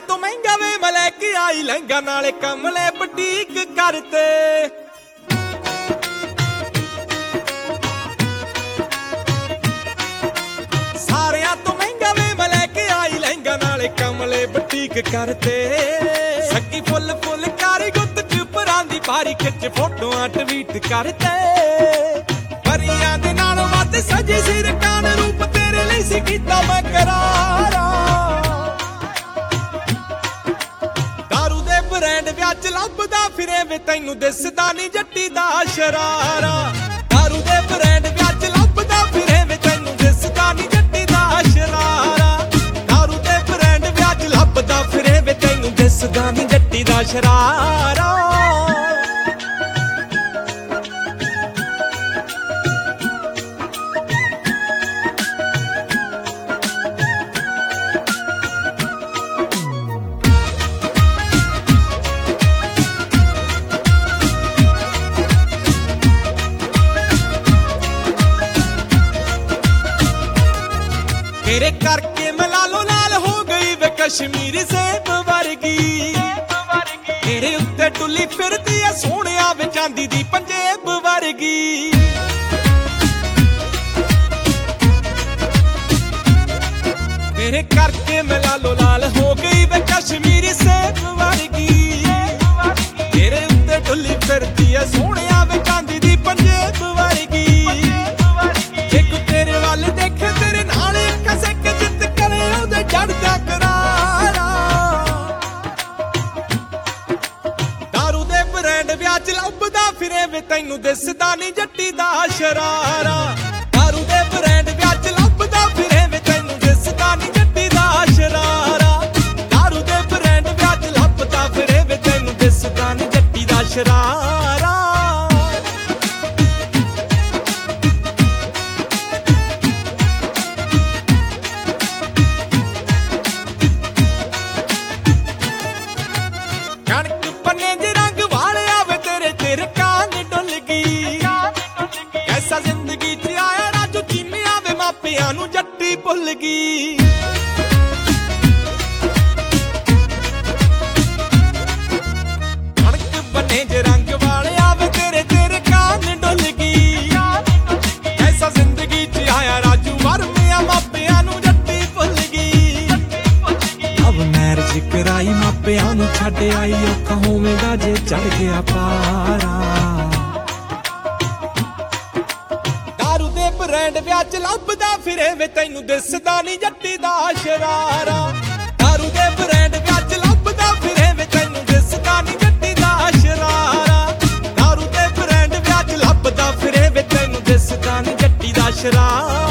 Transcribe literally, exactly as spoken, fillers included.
ਤੋਂ ਮਹਿੰਗਾ ਵੇ ਮੈਂ ਲੈ ਕੇ ਆਈ ਲਹਿੰਗਾ ਨਾਲੇ ਕਮਲੇ ਬੁਟੀਕ ਕਰਤੇ। ਸਾਰਿਆਂ ਤੋਂ ਮਹਿੰਗਾ ਵੇ ਮੈਂ ਲੈ ਕੇ ਆਈ ਲਹਿੰਗਾ ਨਾਲੇ ਕਮਲੇ ਬੁਟੀਕ ਕਰਤੇ। ਸੱਗੀ ਫੁੱਲ ਫੁੱਲ ਕਾਰੀ ਗੁੱਤ ਚ ਪਰਾਂ ਦੀ ਭਾਰੀ ਖਿੱਚ ਫੋਟੋਆਂ ਟਵੀਟ ਕਰਤੇ। ਪਰੀਆਂ ਦੇ ਨਾਲ ਵੱਧ ਸਜੀ ਸੀ ਰਕਾਨ ਰੂਪ ਤੇਰੇ ਲਈ ਸੀ ਕੀਤਾ ਮੈਂ ਕਰਾਰਾ। ਦਾਰੂ ਦੇ ਬ੍ਰਾਂਡ ਵਿੱਚ ਲੱਭਦਾ ਫਿਰੇ ਵੇ ਤੈਨੂੰ ਦਿਸਦਾ ਨੀ ਜੱਟੀ ਦਾ ਸ਼ਰਾਰਾ। ਦਾਰੂ ਦੇ ਬ੍ਰਾਂਡ ਵਿੱਚ ਲੱਭਦਾ ਫਿਰੇ ਵੇ ਤੈਨੂੰ ਦਿਸਦਾ ਨੀ ਜੱਟੀ ਦਾ ਸ਼ਰਾਰਾ। ਦਾਰੂ ਦੇ ਬ੍ਰਾਂਡ ਵਿੱਚ ਲੱਭਦਾ ਫਿਰੇ ਵੇ ਤੈਨੂੰ ਦਿਸਦਾ ਨੀ ਜੱਟੀ ਦਾ ਸ਼ਰਾਰਾ। ਤੇਰੇ ਕਰਕੇ ਮੈਂ ਲਾਲੋ ਲਾਲ ਹੋ ਗਈ ਵੇ ਕਸ਼ਮੀਰੀ ਸੇਬ ਵਰਗੀ। ਤੇਰੇ ਉੱਤੇ ਟੁੱਲੀ ਫਿਰਦੀ ਐ ਸੋਹਣਿਆ ਵੇ ਚਾਂਦੀ ਦੀ ਪੰਜੇਬ ਵਰਗੀ। ਤੇਰੇ ਕਰਕੇ ਮੈਂ ਲਾਲੋ ਲਾਲ ਹੋ ਗਈ ਵੇ ਕਸ਼ਮੀਰੀ ਸੇਬ ਵਰਗੀ। ਤੇਰੇ ਉੱਤੇ ਟੁੱਲੀ ਫਿਰਦੀ ਐ ਸੋਹਣਿਆ ਵੇ ਚਾਂਦੀ ਦੀ ਪੰਜੇਬ ਵਰਗੀ। ਜੇ ਕੋ ਤੇਰੇ ਵੱਲ ਦੇਖੇ ਤੇਰੇ ਨਾਲ ਕਿਸੇ ਕੇ ਜਿੱਤ ਕਰੇ ਉਹਦੇ ਚੜ੍ਹਦਾ ਕਰਾਰਾ। ਦਾਰੂ ਦੇ ਬ੍ਰਾਂਡ ਵਿੱਚ ਲੱਭਦਾ ਫਿਰੇ ਵੇ ਤੈਨੂੰ ਦਿਸਦਾ ਨੀ ਜੱਟੀ ਦਾ ਸ਼ਰਾਰਾ। ਦਾਰੂ ਦੇ ਬ੍ਰਾਂਡ ਵਿੱਚ ਲੱਭਦਾ ਫਿਰੇ ਵੇ ਤੈਨੂੰ ਦਿਸਦਾ ਨੀ ਜੱਟੀ ਦਾ ਸ਼ਰਾਰਾ। ਦਾਰੂ ਦੇ ਬ੍ਰਾਂਡ ਵਿੱਚ ਲੱਭਦਾ ਫਿਰੇ ਵੇ ਤੈਨੂੰ ਦਿਸਦਾ ਨੀ ਜੱਟੀ ਦਾ ਸ਼ਰਾਰਾ। ਕਣਕ ਪੰਨੇ ਦੇ ਰੰਗ ਵਾਲਿਆ ਵੇ ਤੇਰੇ ਤੇ ਰਕਾਨ ਡੁੱਲ ਗਈ। ਐਸਾ ਜ਼ਿੰਦਗੀ ਚ ਆਇਆ ਰਾਜੂ ਚੀਮਿਆ ਵੇ ਮਾਪਿਆਂ ਨੂੰ ਜੱਟੀ ਭੁੱਲ ਗਈ। ਕਣਕ ਪੰਨੇ ਦੇ ਰੰਗ ਵਾਲਿਆ ਵੇ ਤੇਰੇ ਤੇ ਰਕਾਨ ਡੁੱਲ ਗਈ। ਐਸਾ ਜ਼ਿੰਦਗੀ ਚ ਆਇਆ ਰਾਜੂ ਵਰਮਿਆ ਮਾਪਿਆਂ ਨੂੰ ਜੱਟੀ ਭੁੱਲ ਗਈ। ਅਬ ਮੈਰਿਜ ਕਰਾਈ ਮਾਪਿਆਂ ਨੂੰ ਛੱਡ ਆਈ ਔਖਾ ਹੋਵੇਗਾ ਜੇ ਚੜ ਗਿਆ ਪਾਰਾ। ਦਾਰੂ ਦੇ ਬ੍ਰਾਂਡ ਵਿੱਚ ਲੱਭਦਾ ਫਿਰੇ ਵੇ ਤੈਨੂੰ ਦਿਸਦਾ ਨੀ ਜੱਟੀ ਦਾ ਸ਼ਰਾਰਾ। ਦਾਰੂ ਦੇ ਬ੍ਰਾਂਡ ਵਿੱਚ ਲੱਭਦਾ ਫਿਰੇ ਵੇ ਤੈਨੂੰ ਦਿਸਦਾ ਨੀ ਜੱਟੀ ਦਾ ਸ਼ਰਾਰਾ। ਦਾਰੂ ਦੇ ਬ੍ਰਾਂਡ ਵਿੱਚ ਲੱਭਦਾ ਫਿਰੇ ਵੇ ਤੈਨੂੰ ਦਿਸਦਾ ਨੀ ਜੱਟੀ ਦਾ ਸ਼ਰਾਰਾ।